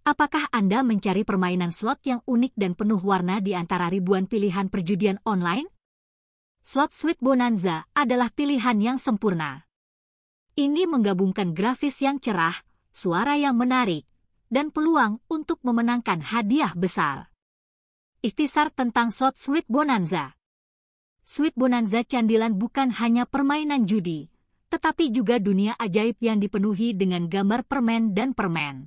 Apakah Anda mencari permainan slot yang unik dan penuh warna di antara ribuan pilihan perjudian online? Slot Sweet Bonanza adalah pilihan yang sempurna. Ini menggabungkan grafis yang cerah, suara yang menarik, dan peluang untuk memenangkan hadiah besar. Ikhtisar tentang slot Sweet Bonanza. Sweet Bonanza Candilan bukan hanya permainan judi, tetapi juga dunia ajaib yang dipenuhi dengan gambar permen dan permen.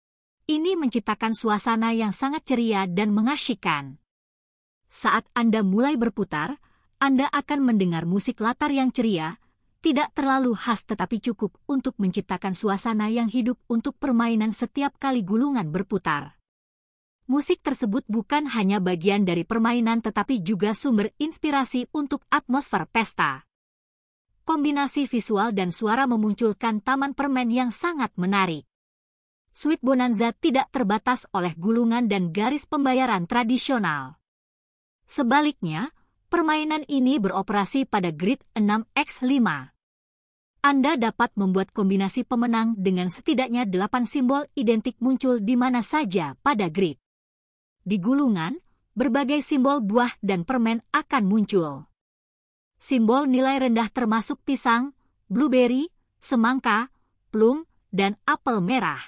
Ini menciptakan suasana yang sangat ceria dan mengasyikkan. Saat Anda mulai berputar, Anda akan mendengar musik latar yang ceria, tidak terlalu khas tetapi cukup untuk menciptakan suasana yang hidup untuk permainan setiap kali gulungan berputar. Musik tersebut bukan hanya bagian dari permainan tetapi juga sumber inspirasi untuk atmosfer pesta. Kombinasi visual dan suara memunculkan taman permen yang sangat menarik. Sweet Bonanza tidak terbatas oleh gulungan dan garis pembayaran tradisional. Sebaliknya, permainan ini beroperasi pada grid 6x5. Anda dapat membuat kombinasi pemenang dengan setidaknya 8 simbol identik muncul di mana saja pada grid. Di gulungan, berbagai simbol buah dan permen akan muncul. Simbol nilai rendah termasuk pisang, blueberry, semangka, plum, dan apel merah.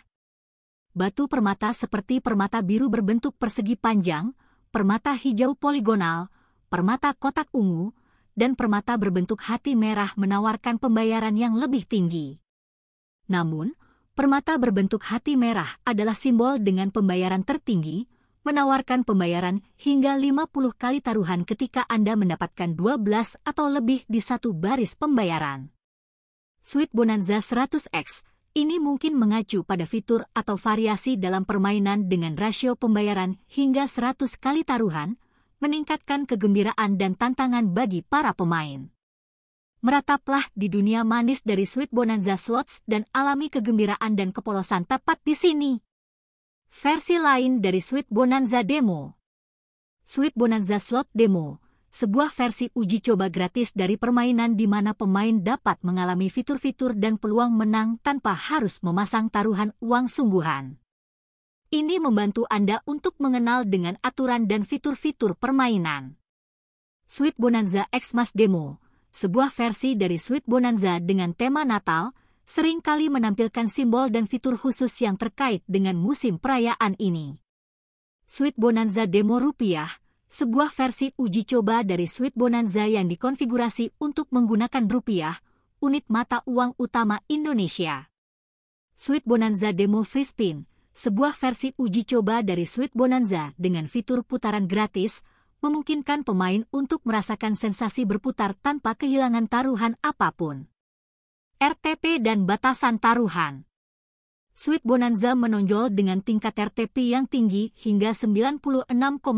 Batu permata seperti permata biru berbentuk persegi panjang, permata hijau poligonal, permata kotak ungu, dan permata berbentuk hati merah menawarkan pembayaran yang lebih tinggi. Namun, permata berbentuk hati merah adalah simbol dengan pembayaran tertinggi, menawarkan pembayaran hingga 50 kali taruhan ketika Anda mendapatkan 12 atau lebih di satu baris pembayaran. Sweet Bonanza 100x ini mungkin mengacu pada fitur atau variasi dalam permainan dengan rasio pembayaran hingga 100 kali taruhan, meningkatkan kegembiraan dan tantangan bagi para pemain. Merataplah di dunia manis dari Sweet Bonanza Slots dan alami kegembiraan dan kepolosan tepat di sini. Versi lain dari Sweet Bonanza Demo. Sweet Bonanza Slot Demo, sebuah versi uji coba gratis dari permainan di mana pemain dapat mengalami fitur-fitur dan peluang menang tanpa harus memasang taruhan uang sungguhan. Ini membantu Anda untuk mengenal dengan aturan dan fitur-fitur permainan. Sweet Bonanza Xmas Demo, sebuah versi dari Sweet Bonanza dengan tema Natal, seringkali menampilkan simbol dan fitur khusus yang terkait dengan musim perayaan ini. Sweet Bonanza Demo Rupiah, sebuah versi uji coba dari Sweet Bonanza yang dikonfigurasi untuk menggunakan rupiah, unit mata uang utama Indonesia. Sweet Bonanza Demo Free Spin, sebuah versi uji coba dari Sweet Bonanza dengan fitur putaran gratis, memungkinkan pemain untuk merasakan sensasi berputar tanpa kehilangan taruhan apapun. RTP dan batasan taruhan. Sweet Bonanza menonjol dengan tingkat RTP yang tinggi hingga 96,49%,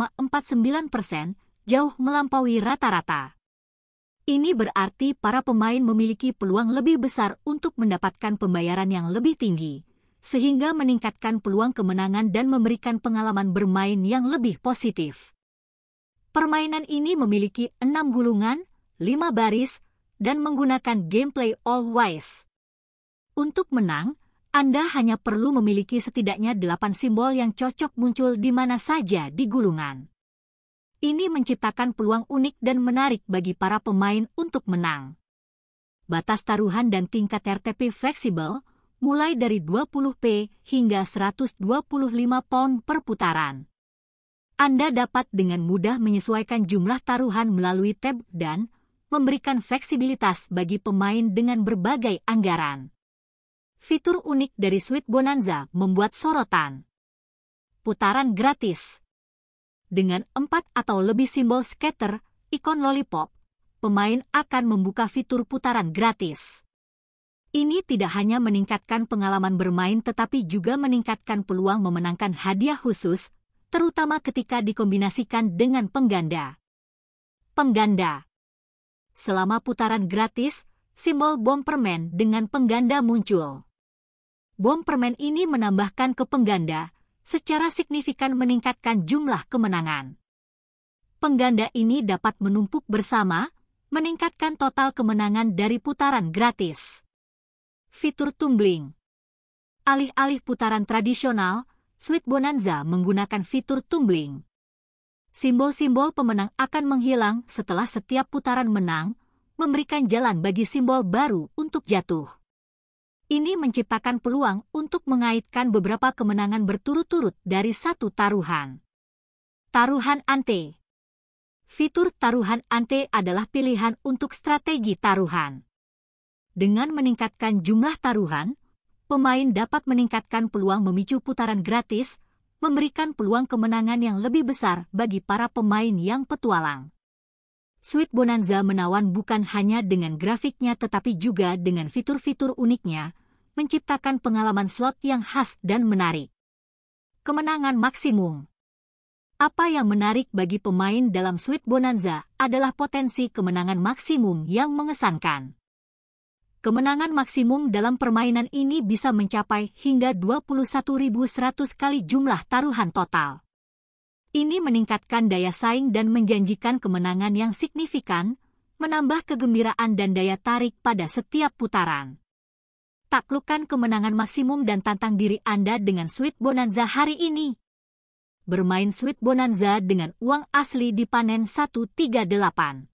jauh melampaui rata-rata. Ini berarti para pemain memiliki peluang lebih besar untuk mendapatkan pembayaran yang lebih tinggi, sehingga meningkatkan peluang kemenangan dan memberikan pengalaman bermain yang lebih positif. Permainan ini memiliki 6 gulungan, 5 baris, dan menggunakan gameplay all-wise. Untuk menang, Anda hanya perlu memiliki setidaknya 8 simbol yang cocok muncul di mana saja di gulungan. Ini menciptakan peluang unik dan menarik bagi para pemain untuk menang. Batas taruhan dan tingkat RTP fleksibel, mulai dari 20p hingga 125 pound per putaran. Anda dapat dengan mudah menyesuaikan jumlah taruhan melalui tab dan memberikan fleksibilitas bagi pemain dengan berbagai anggaran. Fitur unik dari Sweet Bonanza membuat sorotan. Putaran gratis. Dengan 4 atau lebih simbol scatter, ikon lollipop, pemain akan membuka fitur putaran gratis. Ini tidak hanya meningkatkan pengalaman bermain tetapi juga meningkatkan peluang memenangkan hadiah khusus, terutama ketika dikombinasikan dengan pengganda. Pengganda. Selama putaran gratis, simbol bom permen dengan pengganda muncul. Bom permen ini menambahkan ke pengganda, secara signifikan meningkatkan jumlah kemenangan. Pengganda ini dapat menumpuk bersama, meningkatkan total kemenangan dari putaran gratis. Fitur tumbling. Alih-alih putaran tradisional, Sweet Bonanza menggunakan fitur tumbling. Simbol-simbol pemenang akan menghilang setelah setiap putaran menang, memberikan jalan bagi simbol baru untuk jatuh. Ini menciptakan peluang untuk mengaitkan beberapa kemenangan berturut-turut dari satu taruhan. Taruhan ante. Fitur taruhan ante adalah pilihan untuk strategi taruhan. Dengan meningkatkan jumlah taruhan, pemain dapat meningkatkan peluang memicu putaran gratis, memberikan peluang kemenangan yang lebih besar bagi para pemain yang petualang. Sweet Bonanza menawan bukan hanya dengan grafiknya tetapi juga dengan fitur-fitur uniknya, menciptakan pengalaman slot yang khas dan menarik. Kemenangan maksimum. Apa yang menarik bagi pemain dalam Sweet Bonanza adalah potensi kemenangan maksimum yang mengesankan. Kemenangan maksimum dalam permainan ini bisa mencapai hingga 21.100 kali jumlah taruhan total. Ini meningkatkan daya saing dan menjanjikan kemenangan yang signifikan, menambah kegembiraan dan daya tarik pada setiap putaran. Taklukkan kemenangan maksimum dan tantang diri Anda dengan Sweet Bonanza hari ini. Bermain Sweet Bonanza dengan uang asli dipanen 138.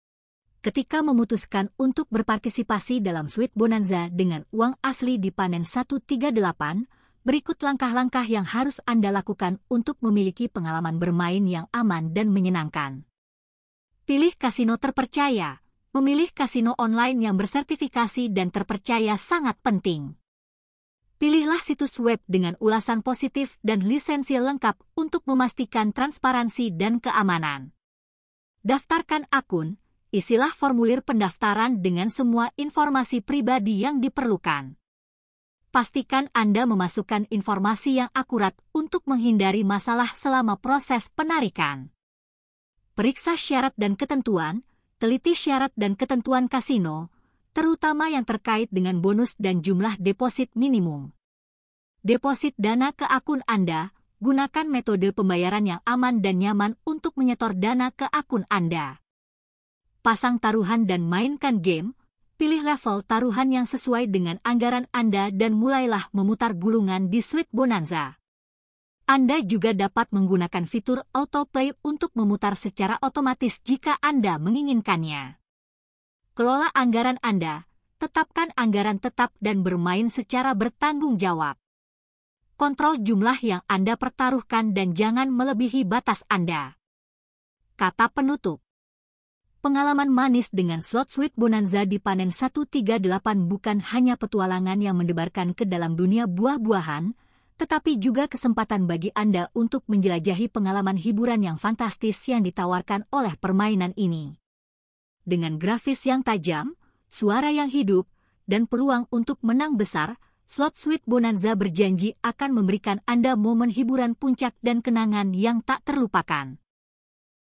Ketika memutuskan untuk berpartisipasi dalam Sweet Bonanza dengan uang asli dipanen 138, berikut langkah-langkah yang harus Anda lakukan untuk memiliki pengalaman bermain yang aman dan menyenangkan. Pilih kasino terpercaya. Memilih kasino online yang bersertifikasi dan terpercaya sangat penting. Pilihlah situs web dengan ulasan positif dan lisensi lengkap untuk memastikan transparansi dan keamanan. Daftarkan akun. Isilah formulir pendaftaran dengan semua informasi pribadi yang diperlukan. Pastikan Anda memasukkan informasi yang akurat untuk menghindari masalah selama proses penarikan. Periksa syarat dan ketentuan, teliti syarat dan ketentuan kasino, terutama yang terkait dengan bonus dan jumlah deposit minimum. Deposit dana ke akun Anda, gunakan metode pembayaran yang aman dan nyaman untuk menyetor dana ke akun Anda. Pasang taruhan dan mainkan game, pilih level taruhan yang sesuai dengan anggaran Anda dan mulailah memutar gulungan di Sweet Bonanza. Anda juga dapat menggunakan fitur autoplay untuk memutar secara otomatis jika Anda menginginkannya. Kelola anggaran Anda, tetapkan anggaran tetap dan bermain secara bertanggung jawab. Kontrol jumlah yang Anda pertaruhkan dan jangan melebihi batas Anda. Kata penutup. Pengalaman manis dengan slot Sweet Bonanza dipanen 138 bukan hanya petualangan yang mendebarkan ke dalam dunia buah-buahan, tetapi juga kesempatan bagi Anda untuk menjelajahi pengalaman hiburan yang fantastis yang ditawarkan oleh permainan ini. Dengan grafis yang tajam, suara yang hidup, dan peluang untuk menang besar, slot Sweet Bonanza berjanji akan memberikan Anda momen hiburan puncak dan kenangan yang tak terlupakan.